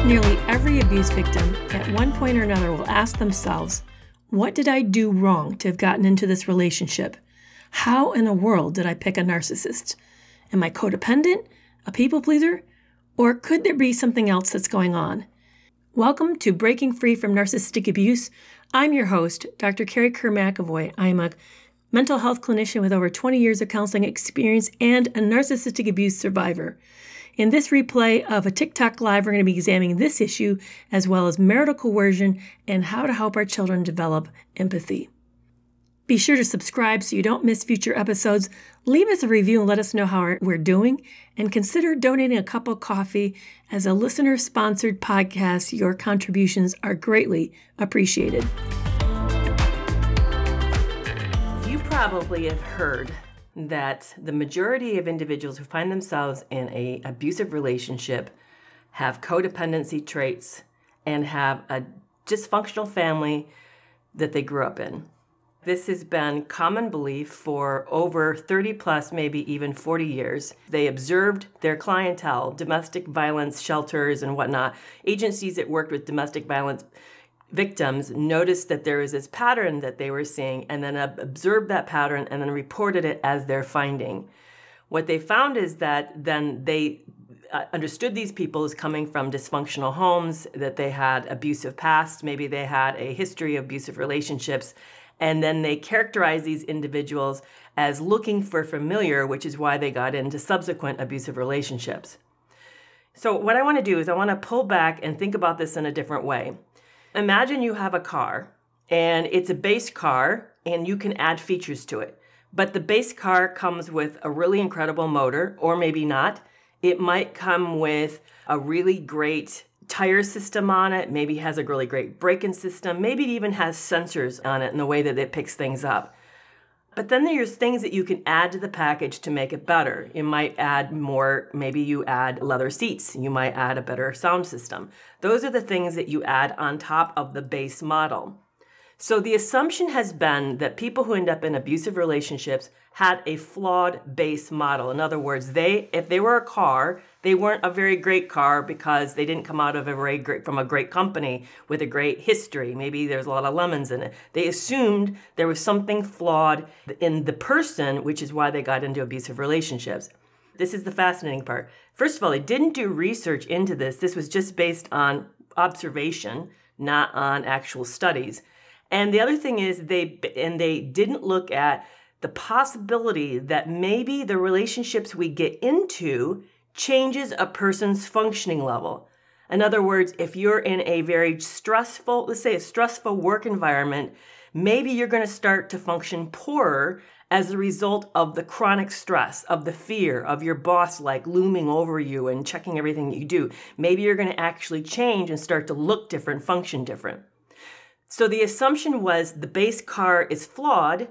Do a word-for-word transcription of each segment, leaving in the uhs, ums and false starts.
Nearly every abuse victim at one point or another will ask themselves, what did I do wrong to have gotten into this relationship? How in the world did I pick a narcissist? Am I codependent, a people pleaser, or could there be something else that's going on? Welcome to Breaking Free from Narcissistic Abuse. I'm your host, Doctor Carrie Kerr McAvoy. I'm a mental health clinician with over twenty years of counseling experience and a narcissistic abuse survivor. In this replay of a TikTok Live, we're going to be examining this issue as well as marital coercion and how to help our children develop empathy. Be sure to subscribe so you don't miss future episodes. Leave us a review and let us know how we're doing. And consider donating a cup of coffee. As a listener-sponsored podcast, your contributions are greatly appreciated. You probably have heard that the majority of individuals who find themselves in an abusive relationship have codependency traits and have a dysfunctional family that they grew up in. This has been common belief for over thirty plus, maybe even forty years. They observed their clientele, domestic violence shelters and whatnot. Agencies that worked with domestic violence victims noticed that there was this pattern that they were seeing and then observed that pattern and then reported it as their finding. What they found is that then they uh, understood these people as coming from dysfunctional homes, that they had abusive past, maybe they had a history of abusive relationships, and then they characterized these individuals as looking for familiar, which is why they got into subsequent abusive relationships. So what I want to do is I want to pull back and think about this in a different way. Imagine you have a car, and it's a base car, and you can add features to it. But the base car comes with a really incredible motor, or maybe not. It might come with a really great tire system on it, maybe has a really great braking system, maybe it even has sensors on it in the way that it picks things up. But then there's things that you can add to the package to make it better. You might add more, maybe you add leather seats. You might add a better sound system. Those are the things that you add on top of the base model. So the assumption has been that people who end up in abusive relationships had a flawed base model. In other words, they, if they were a car, they weren't a very great car because they didn't come out of a very great, from a great company with a great history. Maybe there's a lot of lemons in it. They assumed there was something flawed in the person, which is why they got into abusive relationships. This is the fascinating part. First of all, they didn't do research into this. This was just based on observation, not on actual studies. And the other thing is they, and they didn't look at the possibility that maybe the relationships we get into changes a person's functioning level. In other words, if you're in a very stressful, let's say a stressful work environment, maybe you're going to start to function poorer as a result of the chronic stress, of the fear of your boss like looming over you and checking everything you do. Maybe you're going to actually change and start to look different, function different. So the assumption was the base car is flawed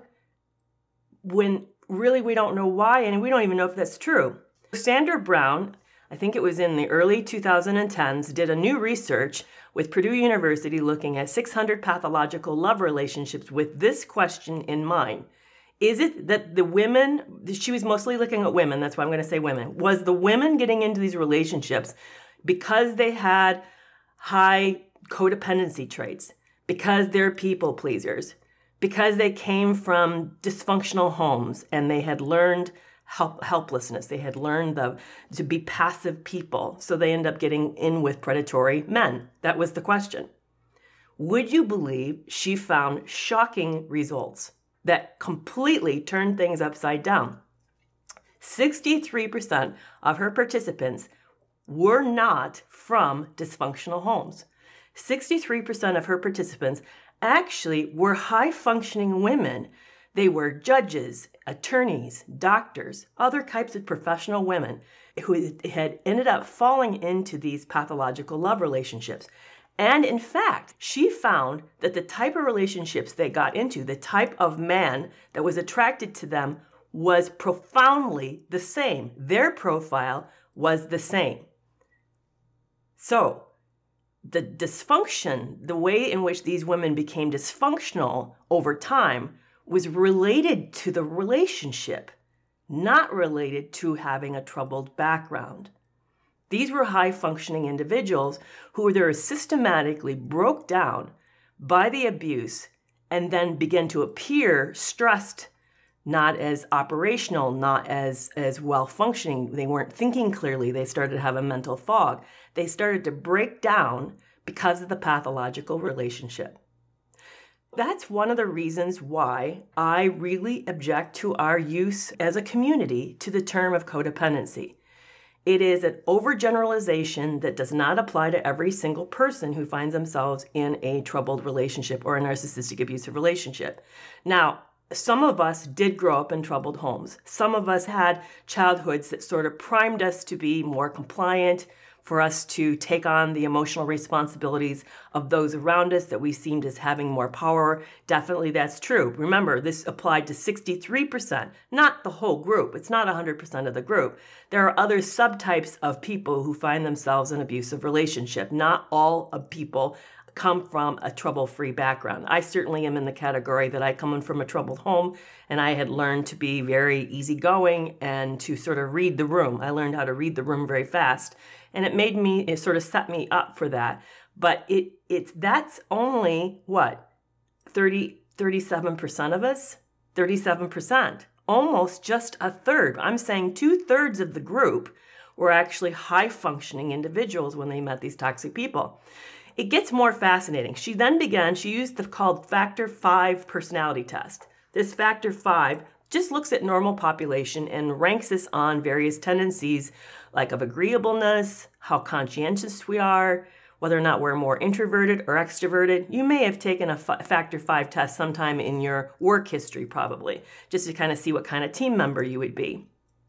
when really we don't know why, and we don't even know if that's true. Sandra Brown, I think it was in the early twenty tens, did a new research with Purdue University looking at six hundred pathological love relationships with this question in mind. Is it that the women, she was mostly looking at women, that's why I'm going to say women, was the women getting into these relationships because they had high codependency traits, because they're people pleasers, because they came from dysfunctional homes and they had learned help, helplessness. They had learned the, to be passive people. So they end up getting in with predatory men. That was the question. Would you believe she found shocking results that completely turned things upside down? sixty-three percent of her participants were not from dysfunctional homes. sixty-three percent of her participants actually were high-functioning women. They were judges, attorneys, doctors, other types of professional women who had ended up falling into these pathological love relationships. And in fact, she found that the type of relationships they got into, the type of man that was attracted to them, was profoundly the same. Their profile was the same. So, the dysfunction, the way in which these women became dysfunctional over time was related to the relationship, not related to having a troubled background. These were high-functioning individuals who were systematically broke down by the abuse and then began to appear stressed, not as operational, not as, as well-functioning. They weren't thinking clearly. They started to have a mental fog. They started to break down because of the pathological relationship. That's one of the reasons why I really object to our use as a community to the term of codependency. It is an overgeneralization that does not apply to every single person who finds themselves in a troubled relationship or a narcissistic abusive relationship. Now, some of us did grow up in troubled homes. Some of us had childhoods that sort of primed us to be more compliant, for us to take on the emotional responsibilities of those around us that we seemed as having more power. Definitely that's true. Remember, this applied to sixty-three percent, not the whole group. It's not one hundred percent of the group. There are other subtypes of people who find themselves in an abusive relationship. Not all of people come from a trouble-free background. I certainly am in the category that I come in from a troubled home, and I had learned to be very easygoing and to sort of read the room. I learned how to read the room very fast, and it made me, it sort of set me up for that. But it it's that's only, what, thirty, thirty-seven percent of us? thirty-seven percent. Almost just a third. I'm saying two-thirds of the group were actually high-functioning individuals when they met these toxic people. It gets more fascinating. She then began, she used the called Factor five personality test. This Factor five just looks at normal population and ranks us on various tendencies like of agreeableness, how conscientious we are, whether or not we're more introverted or extroverted. You may have taken a f- Factor five test sometime in your work history probably, just to kind of see what kind of team member you would be.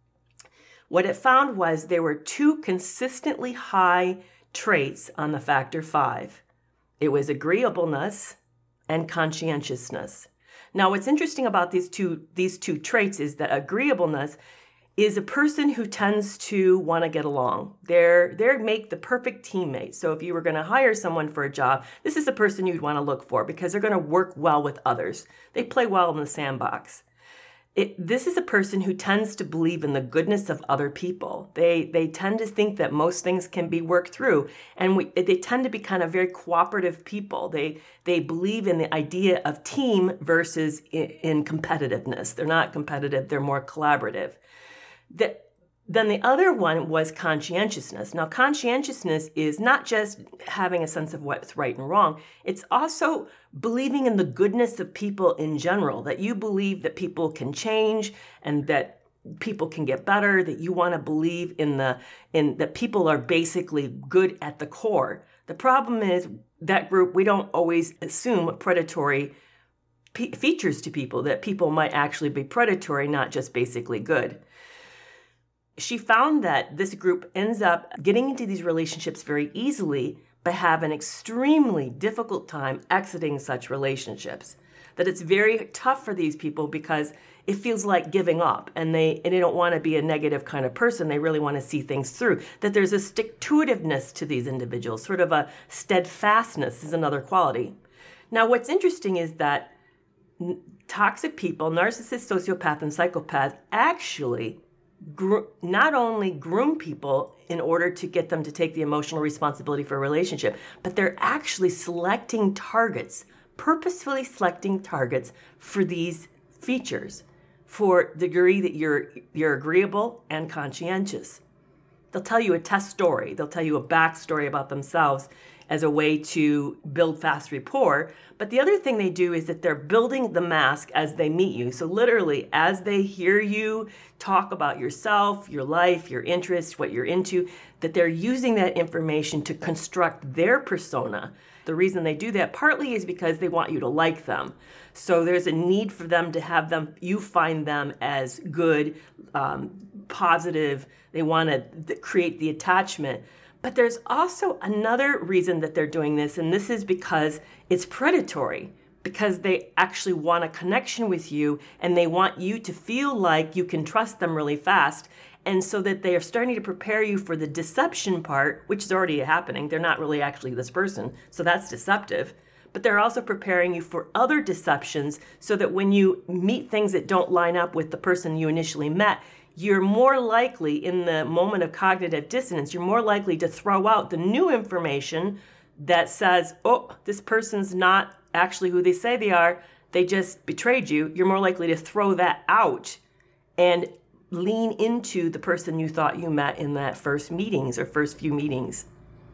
What it found was there were two consistently high traits on the Factor five. It was agreeableness and conscientiousness. Now, what's interesting about these two these two traits is that agreeableness is a person who tends to want to get along. They're they make the perfect teammate. So if you were going to hire someone for a job, this is the person you'd want to look for because they're going to work well with others. They play well in the sandbox. It, this is a person who tends to believe in the goodness of other people. They they tend to think that most things can be worked through, and we, they tend to be kind of very cooperative people. They they believe in the idea of team versus in, in competitiveness. They're not competitive; they're more collaborative. The, then the other one was conscientiousness. Now, conscientiousness is not just having a sense of what's right and wrong. It's also believing in the goodness of people in general, that you believe that people can change and that people can get better, that you want to believe in the in that people are basically good at the core. The problem is that group, we don't always assume predatory pe- features to people, that people might actually be predatory, not just basically good. She found that this group ends up getting into these relationships very easily, but have an extremely difficult time exiting such relationships. That it's very tough for these people because it feels like giving up, and they and they don't want to be a negative kind of person. They really want to see things through. That there's a stick-to-itiveness to these individuals, sort of a steadfastness is another quality. Now, what's interesting is that n- toxic people, narcissists, sociopaths, and psychopaths actually Gro- not only groom people in order to get them to take the emotional responsibility for a relationship, but they're actually selecting targets, purposefully selecting targets for these features, for the degree that you're you're agreeable and conscientious. They'll tell you a test story. They'll tell you a backstory about themselves as a way to build fast rapport. But the other thing they do is that they're building the mask as they meet you. So literally, as they hear you talk about yourself, your life, your interests, what you're into, that they're using that information to construct their persona. The reason they do that partly is because they want you to like them. So there's a need for them to have them, you find them as good, um, positive. They want to create the attachment. But there's also another reason that they're doing this, and this is because it's predatory, because they actually want a connection with you, and they want you to feel like you can trust them really fast, and so that they are starting to prepare you for the deception part, which is already happening. They're not really actually this person, so that's deceptive. But they're also preparing you for other deceptions so that when you meet things that don't line up with the person you initially met, you're more likely, in the moment of cognitive dissonance, you're more likely to throw out the new information that says, oh, this person's not actually who they say they are, they just betrayed you. You're more likely to throw that out and lean into the person you thought you met in that first meetings or first few meetings.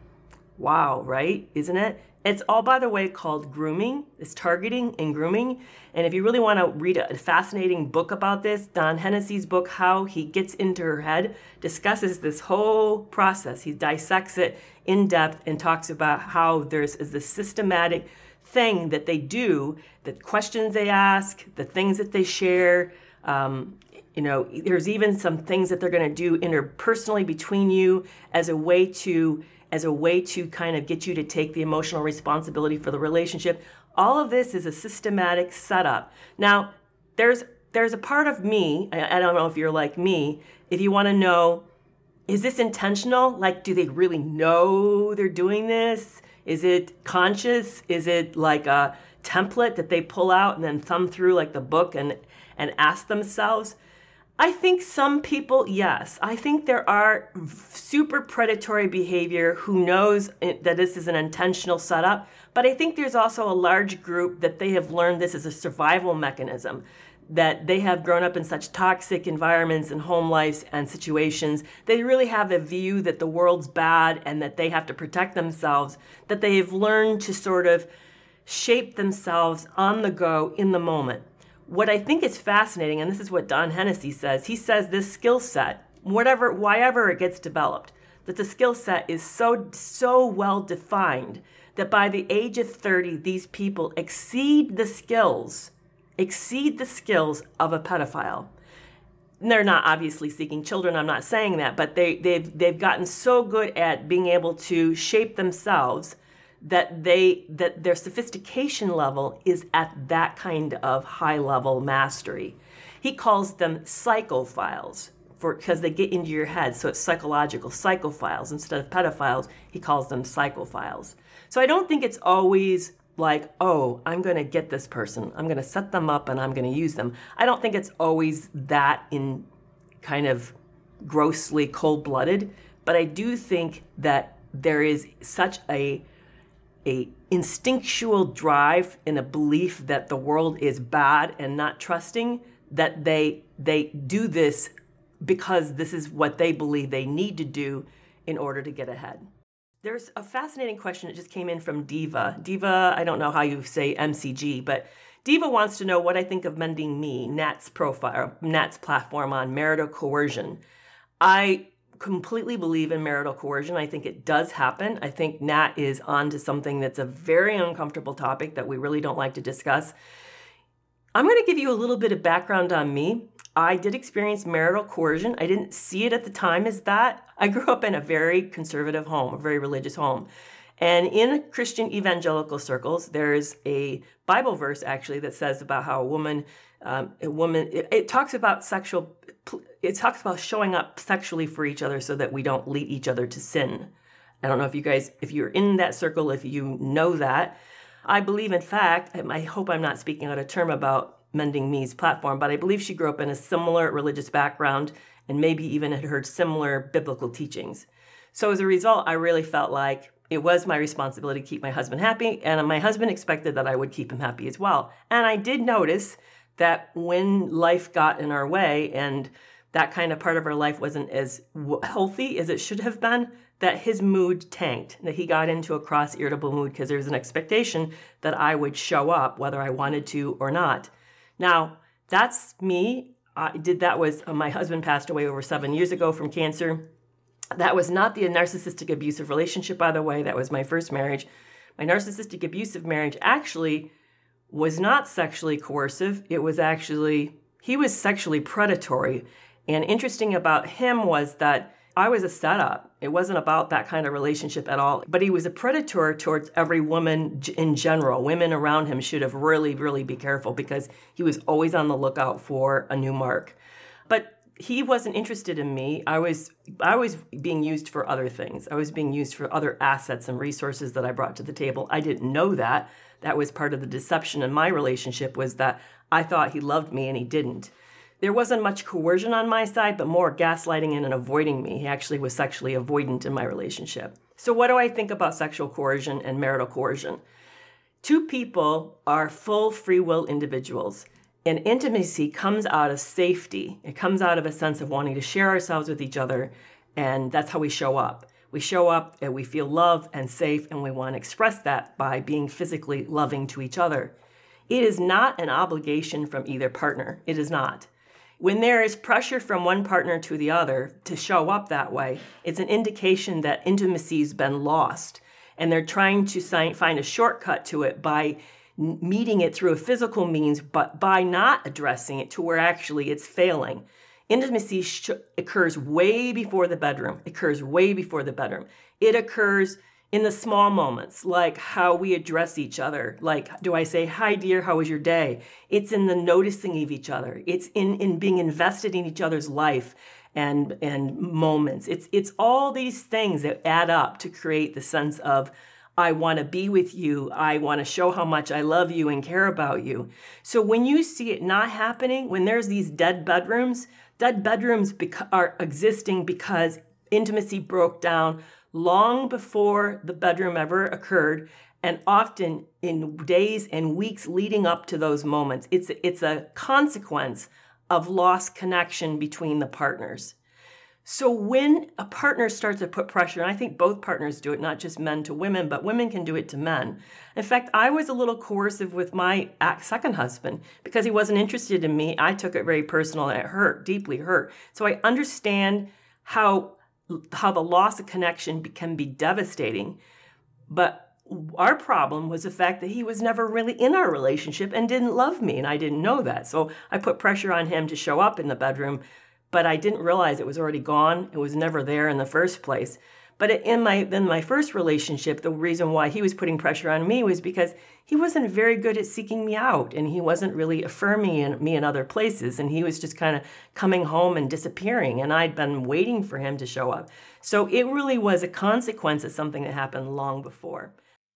Wow, right? Isn't it? It's all, by the way, called grooming. It's targeting and grooming. And if you really want to read a fascinating book about this, Don Hennessy's book, How He Gets Into Her Head, discusses this whole process. He dissects it in depth and talks about how there's is this systematic thing that they do, the questions they ask, the things that they share. Um, you know, there's even some things that they're going to do interpersonally between you as a way to as a way to kind of get you to take the emotional responsibility for the relationship. All of this is a systematic setup. Now, there's there's a part of me, I, I don't know if you're like me, if you want to know, is this intentional? Like, do they really know they're doing this? Is it conscious? Is it like a template that they pull out and then thumb through like the book and, and ask themselves? I think some people, yes. I think there are super predatory behavior who knows that this is an intentional setup, but I think there's also a large group that they have learned this is a survival mechanism, that they have grown up in such toxic environments and home lives and situations. They really have a view that the world's bad and that they have to protect themselves, that they have learned to sort of shape themselves on the go in the moment. What I think is fascinating, and this is what Don Hennessy says, he says this skill set, whatever, wherever it gets developed, that the skill set is so, so well defined that by the age of thirty, these people exceed the skills, exceed the skills of a pedophile. And they're not obviously seeking children, I'm not saying that, but they, they've, they've gotten so good at being able to shape themselves that they that their sophistication level is at that kind of high level mastery. He calls them psychophiles for because they get into your head, so it's psychological psychophiles instead of pedophiles. He calls them psychophiles. So I don't think it's always like, oh, I'm going to get this person, I'm going to set them up and I'm going to use them. I don't think it's always that in kind of grossly cold-blooded, but I do think that there is such a a instinctual drive and a belief that the world is bad and not trusting, that they they do this because this is what they believe they need to do in order to get ahead. There's a fascinating question that just came in from Diva. Diva, I don't know how you say M C G, but Diva wants to know what I think of Mending Me, Nat's profile, Nat's platform on marital coercion. I completely believe in marital coercion. I think it does happen. I think Nat is onto something that's a very uncomfortable topic that we really don't like to discuss. I'm going to give you a little bit of background on me. I did experience marital coercion. I didn't see it at the time as that. I grew up in a very conservative home, a very religious home. And in Christian evangelical circles, there's a Bible verse actually that says about how a woman, um, a woman, it, it talks about sexual, it talks about showing up sexually for each other so that we don't lead each other to sin. I don't know if you guys, if you're in that circle, if you know that. I believe, in fact, I hope I'm not speaking out of term about Mending Me's platform, but I believe she grew up in a similar religious background and maybe even had heard similar biblical teachings. So as a result, I really felt like it was my responsibility to keep my husband happy, and my husband expected that I would keep him happy as well. And I did notice that when life got in our way and that kind of part of our life wasn't as healthy as it should have been, that his mood tanked, that he got into a cross-irritable mood because there's an expectation that I would show up whether I wanted to or not. Now, that's me. I did that was, uh, my husband passed away over seven years ago from cancer. That was not the narcissistic abusive relationship, by the way. That was my first marriage. My narcissistic abusive marriage actually was not sexually coercive. It was actually, he was sexually predatory. And interesting about him was that I was a setup. It wasn't about that kind of relationship at all. But he was a predator towards every woman in general. Women around him should have really, really be careful because he was always on the lookout for a new mark. But he wasn't interested in me. I was I was being used for other things. I was being used for other assets and resources that I brought to the table. I didn't know that. That was part of the deception in my relationship, was that I thought he loved me and he didn't. There wasn't much coercion on my side, but more gaslighting and avoiding me. He actually was sexually avoidant in my relationship. So what do I think about sexual coercion and marital coercion? Two people are full free will individuals, and intimacy comes out of safety. It comes out of a sense of wanting to share ourselves with each other, and that's how we show up. We show up and we feel love and safe, and we want to express that by being physically loving to each other. It is not an obligation from either partner. It is not. When there is pressure from one partner to the other to show up that way, it's an indication that intimacy's been lost, and they're trying to find a shortcut to it by meeting it through a physical means, but by not addressing it to where actually it's failing. Intimacy sh- occurs way before the bedroom. It occurs way before the bedroom. It occurs in the small moments, like how we address each other. Like, do I say, hi, dear, how was your day? It's in the noticing of each other. It's in, in being invested in each other's life and, and moments. It's, it's all these things that add up to create the sense of, I want to be with you. I want to show how much I love you and care about you. So when you see it not happening, when there's these dead bedrooms, dead bedrooms beca- are existing because intimacy broke down long before the bedroom ever occurred, and often in days and weeks leading up to those moments. It's, it's a consequence of lost connection between the partners. So when a partner starts to put pressure, and I think both partners do it, not just men to women, but women can do it to men. In fact, I was a little coercive with my second husband because he wasn't interested in me. I took it very personal and it hurt, deeply hurt. So I understand how how the loss of connection can be devastating. But our problem was the fact that he was never really in our relationship and didn't love me, and I didn't know that. So I put pressure on him to show up in the bedroom, but I didn't realize it was already gone. It was never there in the first place. But in my in my first relationship, the reason why he was putting pressure on me was because he wasn't very good at seeking me out, and he wasn't really affirming in, me in other places, and he was just kind of coming home and disappearing, and I'd been waiting for him to show up. So it really was a consequence of something that happened long before.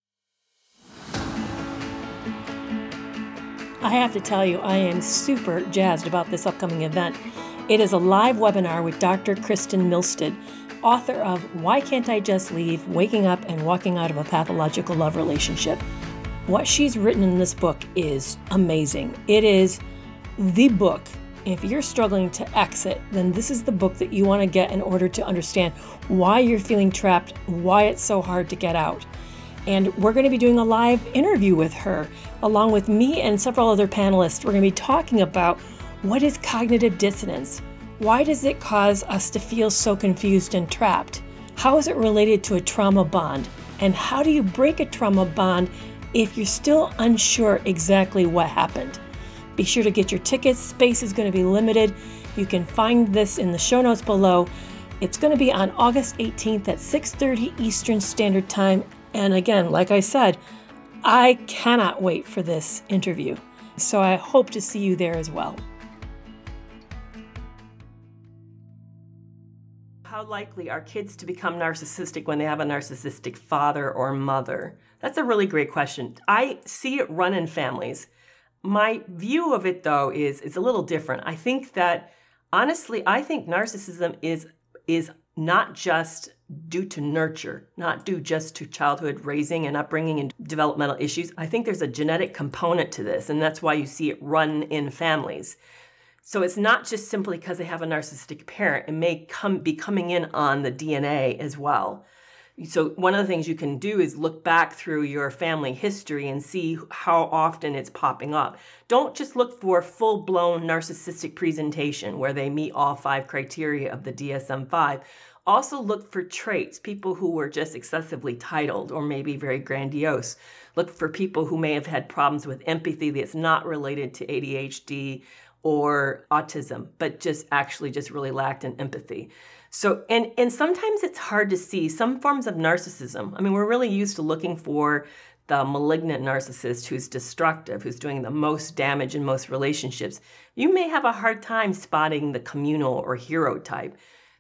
I have to tell you, I am super jazzed about this upcoming event. It is a live webinar with Doctor Kristen Milstead, author of Why Can't I Just Leave? Waking Up and Walking Out of a Pathological Love Relationship. What she's written in this book is amazing. It is the book. If you're struggling to exit, then this is the book that you want to get in order to understand why you're feeling trapped, why it's so hard to get out. And we're going to be doing a live interview with her, along with me and several other panelists. We're going to be talking about what is cognitive dissonance? Why does it cause us to feel so confused and trapped? How is it related to a trauma bond? And how do you break a trauma bond if you're still unsure exactly what happened? Be sure to get your tickets. Space is going to be limited. You can find this in the show notes below. It's going to be on August eighteenth at six thirty Eastern Standard Time. And again, like I said, I cannot wait for this interview. So I hope to see you there as well. How likely are kids to become narcissistic when they have a narcissistic father or mother? That's a really great question. I see it run in families. My view of it, though, is it's a little different. I think that, honestly, I think narcissism is is not just due to nurture, not due just to childhood raising and upbringing and developmental issues. I think there's a genetic component to this, and that's why you see it run in families. So it's not just simply because they have a narcissistic parent. It may come be coming in on the D N A as well. So one of the things you can do is look back through your family history and see how often it's popping up. Don't just look for full-blown narcissistic presentation where they meet all five criteria of the D S M five. Also look for traits, people who were just excessively titled or maybe very grandiose. Look for people who may have had problems with empathy that's not related to A D H D or autism, but just actually just really lacked in empathy. So, and, and sometimes it's hard to see some forms of narcissism. I mean, we're really used to looking for the malignant narcissist who's destructive, who's doing the most damage in most relationships. You may have a hard time spotting the communal or hero type.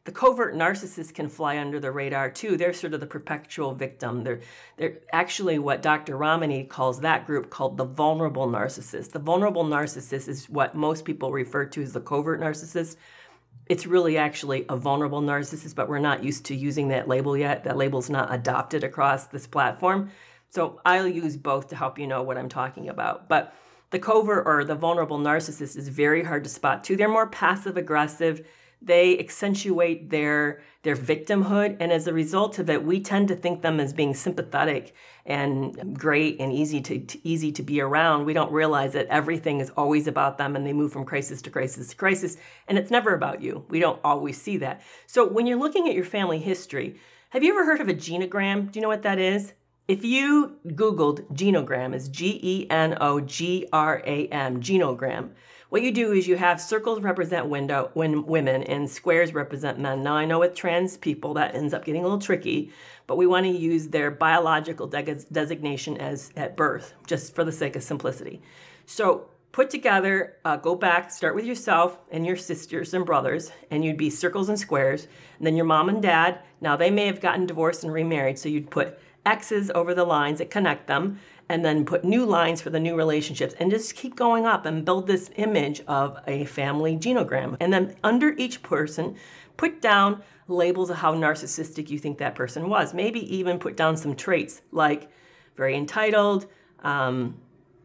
The covert narcissists can fly under the radar too. They're sort of the perpetual victim. They're, they're actually what Doctor Ramani calls that group called the vulnerable narcissist. The vulnerable narcissist is what most people refer to as the covert narcissist. It's really actually a vulnerable narcissist, but we're not used to using that label yet. That label's not adopted across this platform. So I'll use both to help you know what I'm talking about. But the covert or the vulnerable narcissist is very hard to spot too. They're more passive aggressive. They accentuate their their victimhood, and as a result of it, we tend to think them as being sympathetic and great and easy to, to easy to be around. We don't realize that everything is always about them, and they move from crisis to crisis to crisis, and it's never about you. We don't always see that. So when you're looking at your family history, have you ever heard of a genogram? Do you know what that is? If you Googled genogram, is G E N O G R A M, genogram. What you do is you have circles represent window, when women and squares represent men. Now, I know with trans people that ends up getting a little tricky, but we want to use their biological de- designation as at birth, just for the sake of simplicity. So put together, uh, go back, start with yourself and your sisters and brothers, and you'd be circles and squares. And then your mom and dad, now they may have gotten divorced and remarried, so you'd put X's over the lines that connect them, and then put new lines for the new relationships, and just keep going up and build this image of a family genogram. And then under each person, put down labels of how narcissistic you think that person was. Maybe even put down some traits like very entitled, um,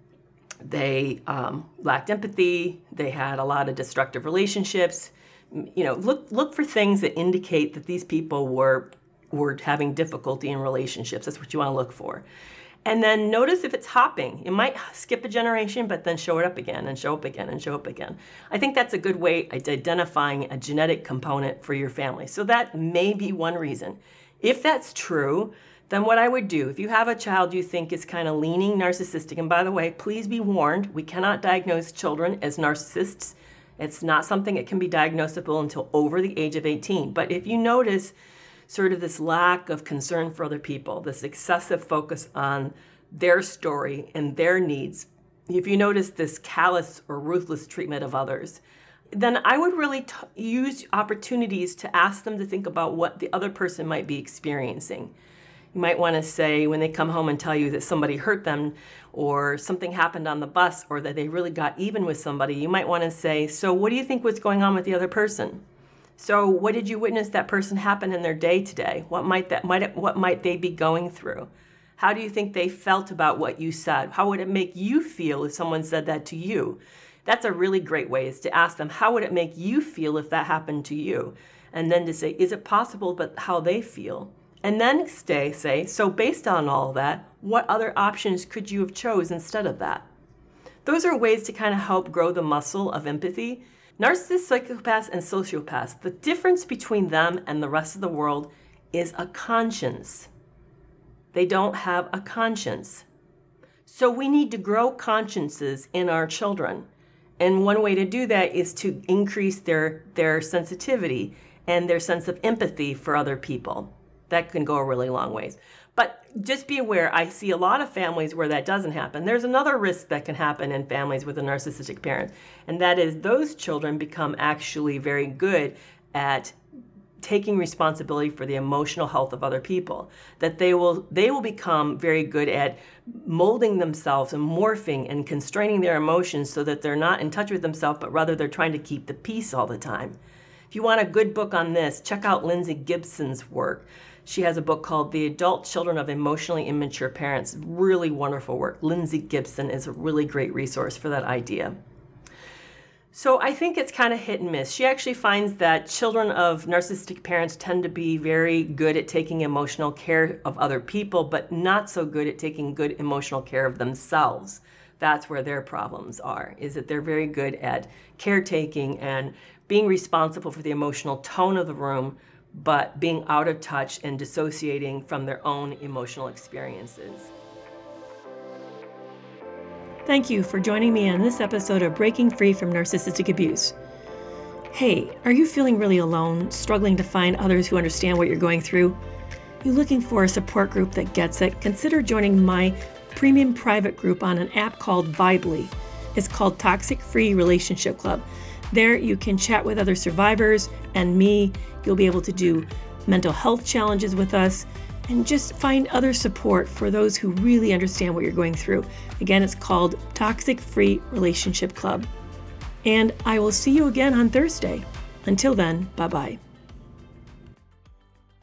they um, lacked empathy, they had a lot of destructive relationships. You know, look look for things that indicate that these people were were having difficulty in relationships. That's what you want to look for. And then notice if it's hopping. It might skip a generation, but then show it up again and show up again and show up again. I think that's a good way of identifying a genetic component for your family. So that may be one reason. If that's true, then what I would do, if you have a child you think is kind of leaning narcissistic, and by the way, please be warned, we cannot diagnose children as narcissists. It's not something that can be diagnosable until over the age of eighteen. But if you notice sort of this lack of concern for other people, this excessive focus on their story and their needs, if you notice this callous or ruthless treatment of others, then I would really t- use opportunities to ask them to think about what the other person might be experiencing. You might want to say when they come home and tell you that somebody hurt them or something happened on the bus or that they really got even with somebody, you might want to say, so what do you think was going on with the other person? So what did you witness that person happen in their day today? What might that might what might they be going through? How do you think they felt about what you said? How would it make you feel if someone said that to you? That's a really great way, is to ask them, how would it make you feel if that happened to you? And then to say, is it possible, but how they feel? And then stay, say, so based on all of that, what other options could you have chose instead of that? Those are ways to kind of help grow the muscle of empathy. Narcissists, psychopaths, and sociopaths, the difference between them and the rest of the world is a conscience. They don't have a conscience. So we need to grow consciences in our children. And one way to do that is to increase their, their sensitivity and their sense of empathy for other people. That can go a really long ways. But just be aware, I see a lot of families where that doesn't happen. There's another risk that can happen in families with a narcissistic parent, and that is those children become actually very good at taking responsibility for the emotional health of other people. That they will they will become very good at molding themselves and morphing and constraining their emotions so that they're not in touch with themselves, but rather they're trying to keep the peace all the time. If you want a good book on this, check out Lindsay Gibson's work. She has a book called The Adult Children of Emotionally Immature Parents. Really wonderful work. Lindsay Gibson is a really great resource for that idea. So I think it's kind of hit and miss. She actually finds that children of narcissistic parents tend to be very good at taking emotional care of other people, but not so good at taking good emotional care of themselves. That's where their problems are, is that they're very good at caretaking and being responsible for the emotional tone of the room, but being out of touch and dissociating from their own emotional experiences. Thank you for joining me on this episode of Breaking Free from Narcissistic Abuse. Hey, are you feeling really alone, struggling to find others who understand what you're going through? You looking for a support group that gets it? Consider joining my premium private group on an app called Vibely. It's called Toxic Free Relationship Club. There you can chat with other survivors and me. You'll be able to do mental health challenges with us and just find other support for those who really understand what you're going through. Again, it's called Toxic Free Relationship Club. And I will see you again on Thursday. Until then, bye-bye.